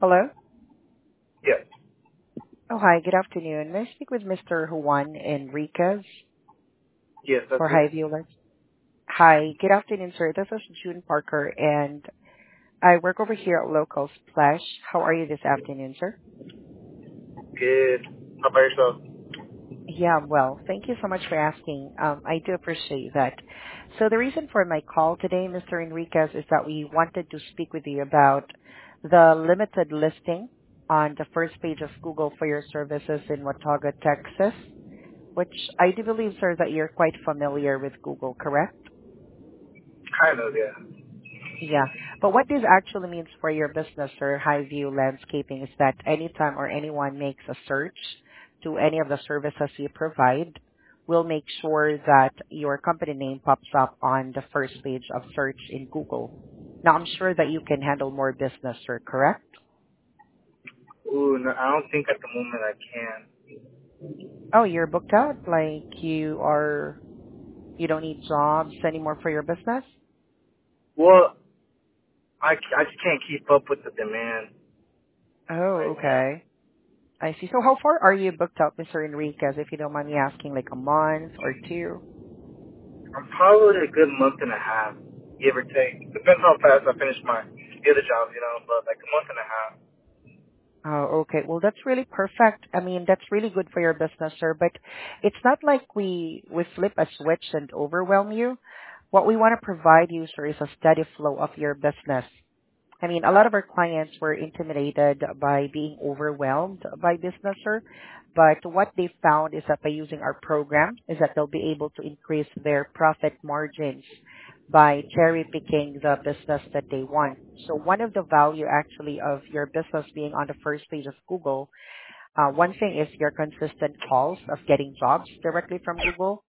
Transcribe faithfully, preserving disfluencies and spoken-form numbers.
Hello? Yes. Oh, hi. Good afternoon. May I speak with Mister Juan Enriquez Yes, that's for me. Highview Lens? Hi. Good afternoon, sir. This is June Parker, and I work over here at Local Splash. How are you this afternoon, sir? Good. How about yourself? Yeah, I'm well. Thank you so much for asking. Um, I do appreciate that. So the reason for my call today, Mister Enriquez, is that we wanted to speak with you about the limited listing on the first page of Google for your services in Watauga, Texas, which I do believe, sir, that you're quite familiar with Google, correct? Kind of, yeah. Yeah. But what this actually means for your business, sir, Highview Landscaping, is that anytime or anyone makes a search to any of the services you provide, we'll make sure that your company name pops up on the first page of search in Google. Now, I'm sure that you can handle more business, sir, correct? Ooh, no, I don't think at the moment I can. Oh, you're booked out? Like you are, you don't need jobs anymore for your business? Well, I, I just can't keep up with the demand Oh, right now. okay. I see. So how far are you booked out, Mister Enriquez, if you don't mind me asking, like a month or two? I'm probably a good month and a half, give or take. Depends how fast I finish my other jobs, you know, but like a month and a half. Oh, okay. Well, that's really perfect. I mean, that's really good for your business, sir, but it's not like we, we flip a switch and overwhelm you. What we want to provide you, sir, is a steady flow of your business. I mean, a lot of our clients were intimidated by being overwhelmed by business, sir. But what they found is that by using our program is that they'll be able to increase their profit margins by cherry picking the business that they want. So one of the value actually of your business being on the first page of Google, uh, one thing is your consistent calls of getting jobs directly from Google.